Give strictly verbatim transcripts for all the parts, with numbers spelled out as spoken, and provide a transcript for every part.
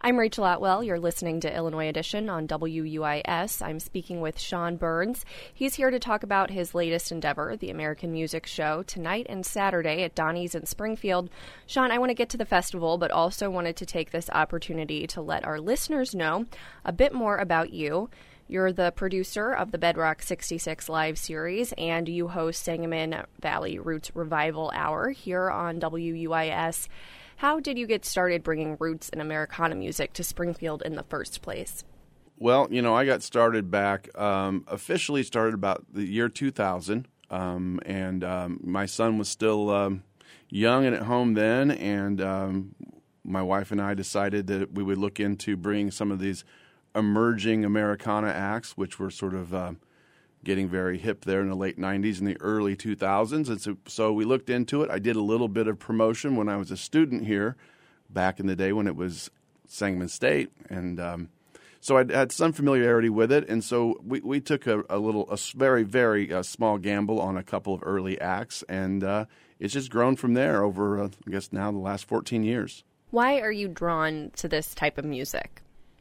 I'm Rachel Atwell. You're listening to Illinois Edition on W U I S. I'm speaking with Sean Burns. He's here to talk about his latest endeavor, the American Music Show, tonight and Saturday at Donnie's in Springfield. Sean, I want to get to the festival, but also wanted to take this opportunity to let our listeners know a bit more about you. You're the producer of the Bedrock sixty-six Live series, and you host Sangamon Valley Roots Revival Hour here on W U I S. How did you get started bringing roots and Americana music to Springfield in the first place? Well, you know, I got started back, um, officially started about the year two thousand, um, and um, my son was still um, young and at home then, and um, my wife and I decided that we would look into bringing some of these emerging Americana acts, which were sort of uh, getting very hip there in the late nineties and the early two thousands. And so, so we looked into it. I did a little bit of promotion when I was a student here back in the day when it was Sangamon State. And um, so I had some familiarity with it. And so we, we took a, a little, a very, very uh, small gamble on a couple of early acts. And uh, it's just grown from there over, uh, I guess, now the last fourteen years. Why are you drawn to this type of music?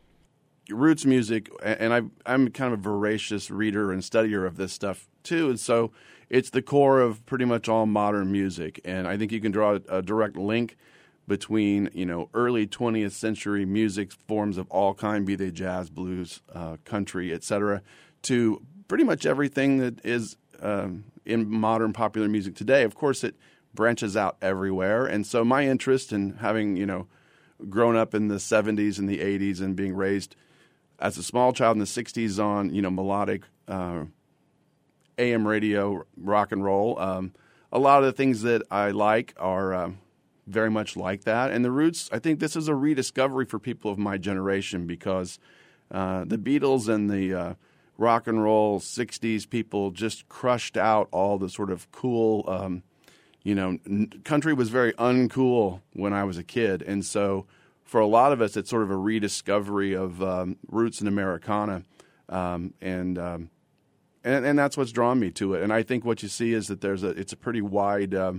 Roots music, and I, I'm kind of a voracious reader and studier of this stuff too, and so it's the core of pretty much all modern music. And I think you can draw a, a direct link between, you know, early twentieth century music forms of all kind, be they jazz, blues, uh, country, et cetera, to pretty much everything that is um, in modern popular music today. Of course, it branches out everywhere, and so my interest in having, you know, grown up in the seventies and the eighties and being raised as a small child in the sixties on, you know, melodic uh, A M radio, rock and roll, um, a lot of the things that I like are uh, very much like that. And the Roots, I think this is a rediscovery for people of my generation because uh, the Beatles and the uh, rock and roll sixties people just crushed out all the sort of cool, um, you know, n- country was very uncool when I was a kid. And so for a lot of us, it's sort of a rediscovery of um, roots and Americana, um, and, um, and and that's what's drawn me to it. And I think what you see is that there's a it's a pretty wide um,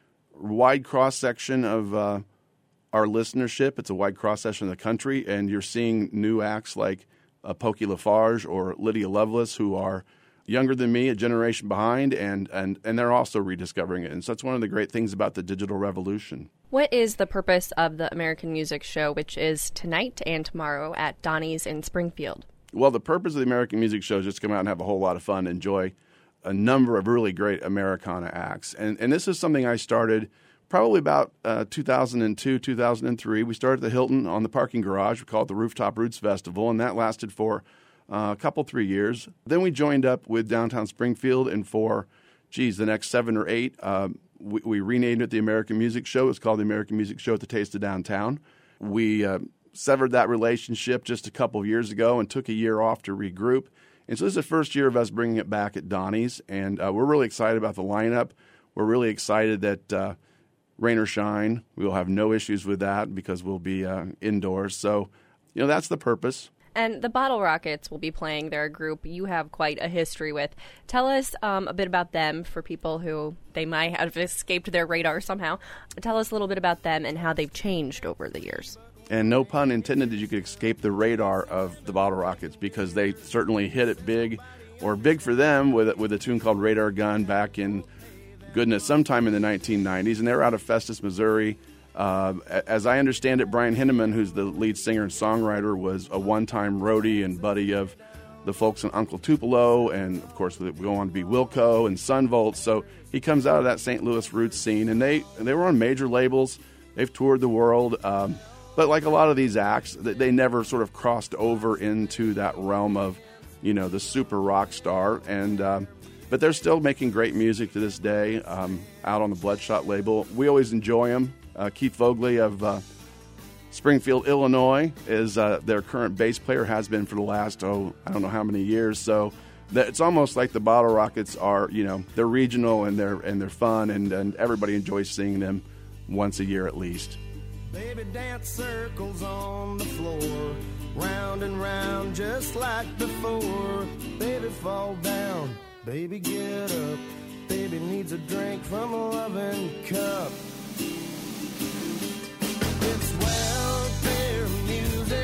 wide cross section of uh, our listenership. It's a wide cross section of the country, and you're seeing new acts like uh, Pokey Lafarge or Lydia Lovelace, who are younger than me, a generation behind, and, and, and they're also rediscovering it. And so that's one of the great things about the digital revolution. What is the purpose of the American Music Show, which is tonight and tomorrow at Donnie's in Springfield? Well, the purpose of the American Music Show is just to come out and have a whole lot of fun, enjoy a number of really great Americana acts. And, and this is something I started probably about uh, two thousand two, two thousand three. We started at the Hilton on the parking garage. We call it the Rooftop Roots Festival, and that lasted for Uh, a couple, three years. Then we joined up with Downtown Springfield, and for, geez, the next seven or eight, uh, we, we renamed it the American Music Show. It's called the American Music Show at the Taste of Downtown. We uh, severed that relationship just a couple of years ago and took a year off to regroup. And so this is the first year of us bringing it back at Donnie's, and uh, we're really excited about the lineup. We're really excited that uh, rain or shine, we will have no issues with that because we'll be uh, indoors. So, you know, that's the purpose. And the Bottle Rockets will be playing. They're a group you have quite a history with. Tell us um, a bit about them for people who they might have escaped their radar somehow. Tell us a little bit about them and how they've changed over the years. And no pun intended that you could escape the radar of the Bottle Rockets because they certainly hit it big, or big for them, with, with a tune called Radar Gun back in, goodness, sometime in the nineteen nineties. And they were out of Festus, Missouri. Uh, as I understand it, Brian Hinneman, who's the lead singer and songwriter, was a one-time roadie and buddy of the folks in Uncle Tupelo, and of course would go on to be Wilco and Sunvolt. So he comes out of that Saint Louis roots scene, and they they were on major labels. They've toured the world, um, but like a lot of these acts, they never sort of crossed over into that realm of, you know, the super rock star. And um, but they're still making great music to this day, um, out on the Bloodshot label. We always enjoy them. Uh, Keith Vogley of uh, Springfield, Illinois, is uh, their current bass player, has been for the last, oh, I don't know how many years. So that it's almost like the Bottle Rockets are, you know, they're regional and they're and they're fun, and, and everybody enjoys seeing them once a year at least. Baby, dance circles on the floor, round and round just like before. Baby, fall down, baby, get up. Baby needs a drink from a loving cup. It's welfare music.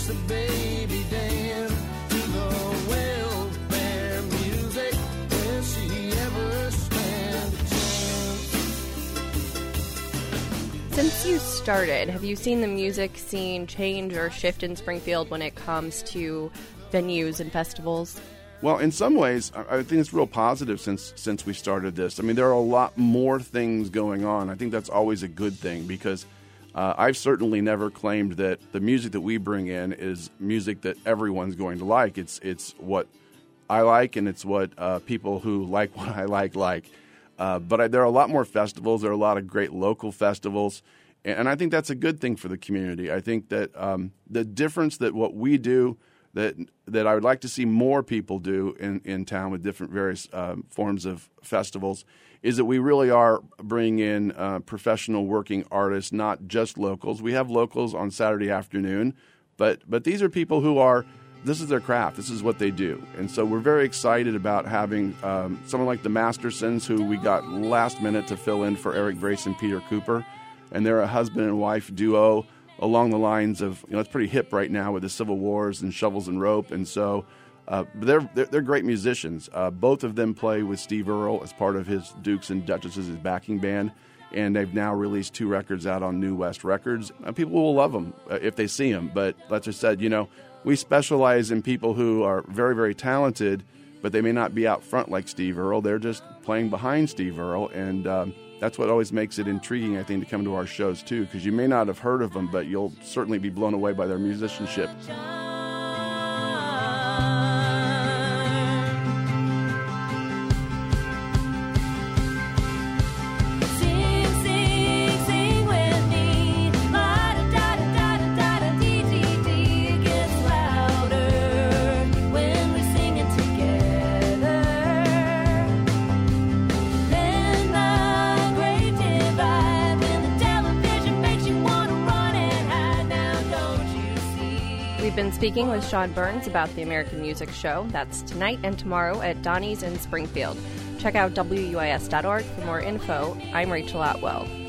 takes a baby Dan to the welfare music. Will she ever stand a chance? Since you started, have you seen the music scene change or shift in Springfield when it comes to venues and festivals? Well, in some ways, I think it's real positive since since we started this. I mean, there are a lot more things going on. I think that's always a good thing because uh, I've certainly never claimed that the music that we bring in is music that everyone's going to like. It's it's what I like, and it's what uh, people who like what I like like. Uh, but I, there are a lot more festivals. There are a lot of great local festivals, and, and I think that's a good thing for the community. I think that um, the difference that what we do that that I would like to see more people do in, in town with different various um, forms of festivals is that we really are bringing in uh, professional working artists, not just locals. We have locals on Saturday afternoon, but but these are people who are, this is their craft, this is what they do. And so we're very excited about having um, someone like the Mastersons, who we got last minute to fill in for Eric Brace and Peter Cooper. And they're a husband and wife duo along the lines of, you know, it's pretty hip right now with the Civil Wars and Shovels and Rope, and so uh, they're, they're they're great musicians. Uh, both of them play with Steve Earle as part of his Dukes and Duchesses, his backing band, and they've now released two records out on New West Records. Uh, people will love them uh, if they see them, but like I said, you know, we specialize in people who are very, very talented, but they may not be out front like Steve Earle. They're just playing behind Steve Earle, and um, that's what always makes it intriguing, I think, to come to our shows, too, because you may not have heard of them, but you'll certainly be blown away by their musicianship. We've been speaking with Sean Burns about the American Music Show. That's tonight and tomorrow at Donnie's in Springfield. Check out W U I S dot org for more info. I'm Rachel Atwell.